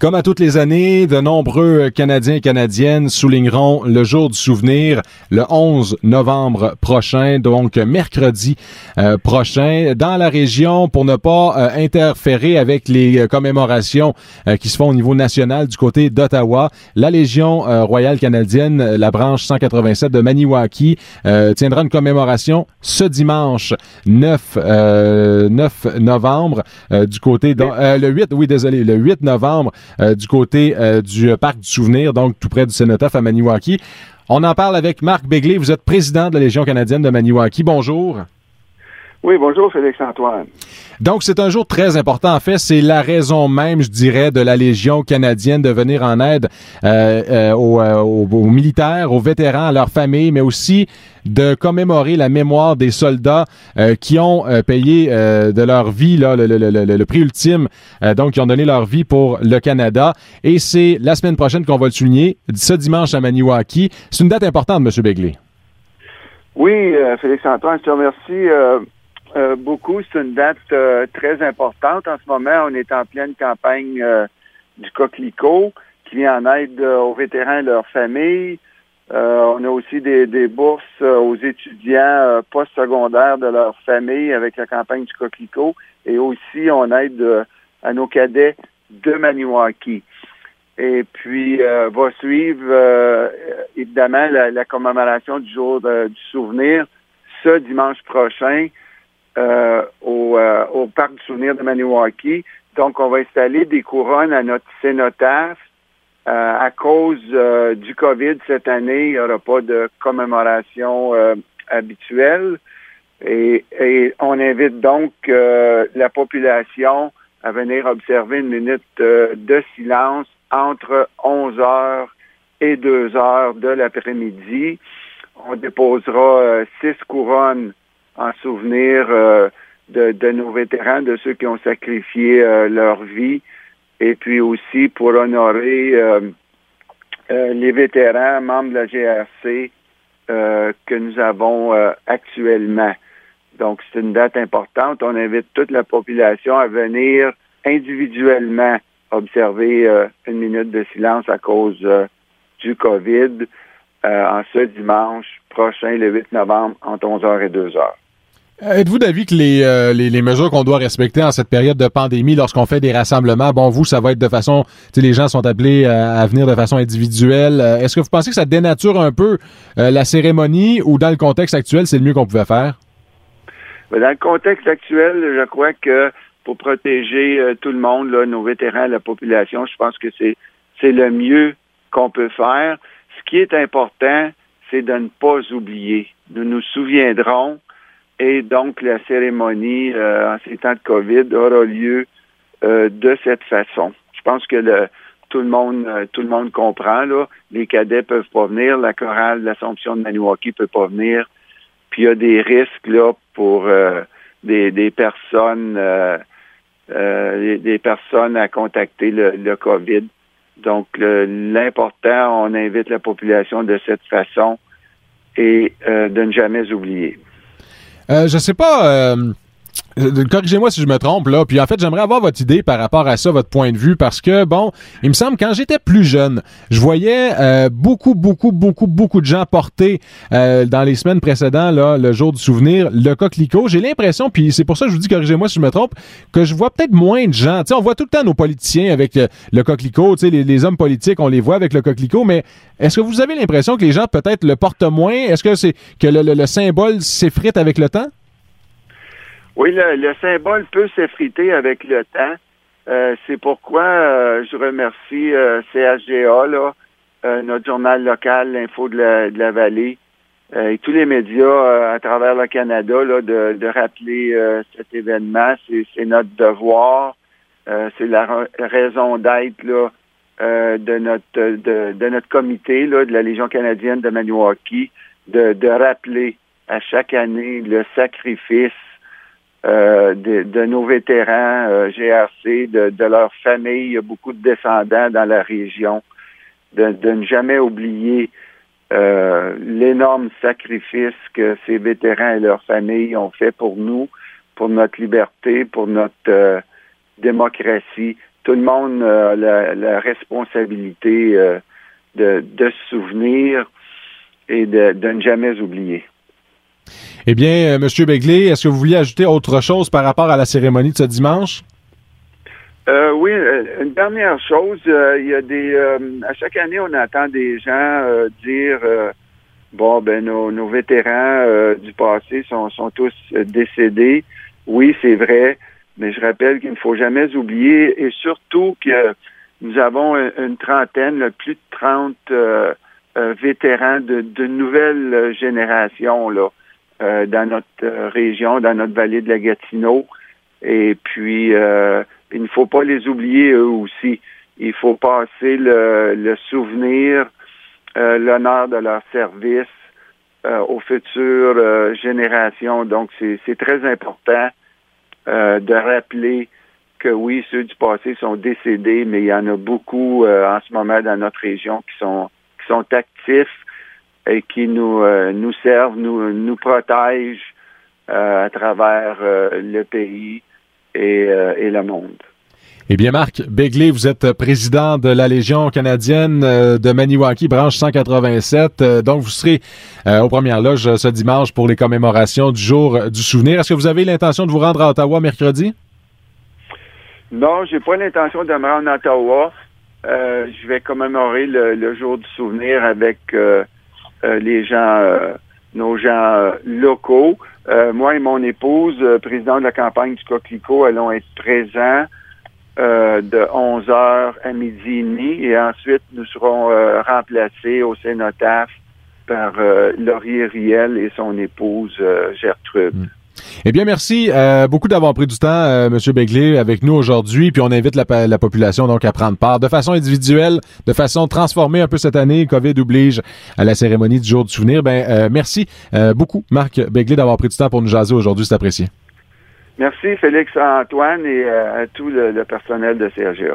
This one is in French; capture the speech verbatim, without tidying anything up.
Comme à toutes les années, de nombreux Canadiens et Canadiennes souligneront le jour du souvenir le onze novembre prochain, donc mercredi euh, prochain, dans la région pour ne pas euh, interférer avec les euh, commémorations euh, qui se font au niveau national du côté d'Ottawa. La Légion euh, royale canadienne, la branche cent quatre-vingt-sept de Maniwaki, euh, tiendra une commémoration ce dimanche neuf novembre euh, du côté de, euh, le huit, oui désolé, le huit novembre euh, du côté euh, du parc du souvenir, donc tout près du Cénotaphe à Maniwaki. On en parle avec Marc Begley, vous êtes président de la Légion canadienne de Maniwaki. Bonjour. Oui, bonjour Félix-Antoine. Donc, c'est un jour très important. En fait, c'est la raison même, je dirais, de la Légion canadienne de venir en aide euh, euh, aux, euh, aux, aux militaires, aux vétérans, à leurs familles, mais aussi de commémorer la mémoire des soldats euh, qui ont euh, payé euh, de leur vie là, le, le, le, le, le prix ultime, euh, donc qui ont donné leur vie pour le Canada. Et c'est la semaine prochaine qu'on va le souligner, ce dimanche à Maniwaki. C'est une date importante, M. Begley. Oui, euh, Félix-Antoine, je te remercie. Euh... Euh, beaucoup, c'est une date euh, très importante. En ce moment, on est en pleine campagne euh, du Coquelicot qui vient en aide euh, aux vétérans et leurs familles. Euh, on a aussi des, des bourses euh, aux étudiants euh, postsecondaires de leurs familles avec la campagne du Coquelicot. Et aussi, on aide euh, à nos cadets de Maniwaki. Et puis, euh, va suivre, euh, évidemment, la, la commémoration du jour de, du souvenir ce dimanche prochain. Euh, au, euh, au parc du souvenir de Maniwaki. Donc, on va installer des couronnes à notre cénotaphe. Euh, à cause euh, du COVID cette année, il n'y aura pas de commémoration euh, habituelle. Et, et on invite donc euh, la population à venir observer une minute euh, de silence entre onze heures et deux heures de l'après-midi. On déposera euh, six couronnes en souvenir euh, de, de nos vétérans, de ceux qui ont sacrifié euh, leur vie, et puis aussi pour honorer euh, euh, les vétérans, membres de la G R C euh, que nous avons euh, actuellement. Donc, c'est une date importante. On invite toute la population à venir individuellement observer euh, une minute de silence à cause euh, du COVID euh, en ce dimanche prochain, le huit novembre, entre onze heures et deux heures. Êtes-vous d'avis que les, euh, les, les mesures qu'on doit respecter en cette période de pandémie, lorsqu'on fait des rassemblements, bon, vous, ça va être de façon, tu sais, les gens sont appelés à, à venir de façon individuelle. Est-ce que vous pensez que ça dénature un peu euh, la cérémonie ou dans le contexte actuel, c'est le mieux qu'on pouvait faire? Dans le contexte actuel, je crois que pour protéger euh, tout le monde, là, nos vétérans, la population, je pense que c'est, c'est le mieux qu'on peut faire. Ce qui est important, c'est de ne pas oublier. Nous nous souviendrons. Et donc, la cérémonie, euh, en ces temps de COVID, aura lieu euh, de cette façon. Je pense que le, tout le monde euh, tout le monde comprend, là. Les cadets peuvent pas venir, la chorale de l'Assomption de Maniwaki peut pas venir. Puis, il y a des risques, là, pour euh, des, des personnes euh, euh, des personnes à contacter le, le COVID. Donc, le, l'important, on invite la population de cette façon et euh, de ne jamais oublier. Euh, je sais pas, euh, corrigez-moi si je me trompe, là. Puis en fait, j'aimerais avoir votre idée par rapport à ça, votre point de vue, parce que, bon, il me semble, quand j'étais plus jeune, je voyais euh, beaucoup, beaucoup, beaucoup, beaucoup de gens porter euh, dans les semaines précédentes, là, le jour du souvenir, le coquelicot. J'ai l'impression, puis c'est pour ça que je vous dis, corrigez-moi si je me trompe, que je vois peut-être moins de gens. Tu sais, on voit tout le temps nos politiciens avec le, le coquelicot, tu sais, les, les hommes politiques, on les voit avec le coquelicot, mais est-ce que vous avez l'impression que les gens peut-être le portent moins? Est-ce que c'est que le, le, le symbole s'effrite avec le temps? Oui, le, le symbole peut s'effriter avec le temps. Euh, c'est pourquoi euh, je remercie euh, C H G A, là, euh, notre journal local, l'Info de la, de la Vallée, euh, et tous les médias euh, à travers le Canada, là, de, de rappeler euh, cet événement. C'est, c'est notre devoir. Euh, c'est la ra- raison d'être là, euh, de notre de, de notre comité là, de la Légion canadienne de Maniwaki, de, de rappeler à chaque année le sacrifice Euh, de, de nos vétérans euh, G R C, de, de leurs familles. Il y a beaucoup de descendants dans la région. De, de ne jamais oublier euh, l'énorme sacrifice que ces vétérans et leurs familles ont fait pour nous, pour notre liberté, pour notre euh, démocratie tout le monde a la, la responsabilité euh, de, de se souvenir et de, de ne jamais oublier. Eh bien, euh, M. Begley, est-ce que vous vouliez ajouter autre chose par rapport à la cérémonie de ce dimanche? Euh, oui, une dernière chose, euh, il y a des euh, à chaque année, on entend des gens euh, dire euh, bon, ben nos, nos vétérans euh, du passé sont, sont tous décédés. Oui, c'est vrai, mais je rappelle qu'il ne faut jamais oublier, et surtout que nous avons une trentaine, là, plus de trente euh, euh, vétérans de, de nouvelles générations là, euh, dans notre euh, région, dans notre vallée de la Gatineau. Et puis, euh, il ne faut pas les oublier eux aussi. Il faut passer le, le souvenir, euh, l'honneur de leur service euh, aux futures euh, générations. Donc, c'est, c'est très important euh, de rappeler que oui, ceux du passé sont décédés, mais il y en a beaucoup euh, en ce moment dans notre région qui sont qui sont actifs et qui nous euh, nous servent, nous nous protègent euh, à travers euh, le pays et, euh, et le monde. Eh bien, Marc Begley, vous êtes président de la Légion canadienne de Maniwaki, branche cent quatre-vingt-sept. Donc, vous serez euh, aux Premières Loges ce dimanche pour les commémorations du Jour du Souvenir. Est-ce que vous avez l'intention de vous rendre à Ottawa mercredi? Non, j'ai pas l'intention de me rendre à Ottawa. Euh, je vais commémorer le, le Jour du Souvenir avec euh, euh, les gens, euh, nos gens euh, locaux. Euh, moi et mon épouse, euh, président de la campagne du Coquelicot, allons être présents Euh, de onze heures à midi et demi, et ensuite nous serons euh, remplacés au cénotaphe par euh, Laurier Riel et son épouse euh, Gertrude. Mm. Eh bien, merci euh, beaucoup d'avoir pris du temps, euh, M. Begley, avec nous aujourd'hui. Puis on invite la, la population donc à prendre part de façon individuelle, de façon transformée un peu cette année. COVID oblige à la cérémonie du Jour du Souvenir. Ben, euh, merci euh, beaucoup, Marc Begley, d'avoir pris du temps pour nous jaser aujourd'hui. C'est apprécié. Merci Félix Antoine et euh, à tout le, le personnel de C R G A.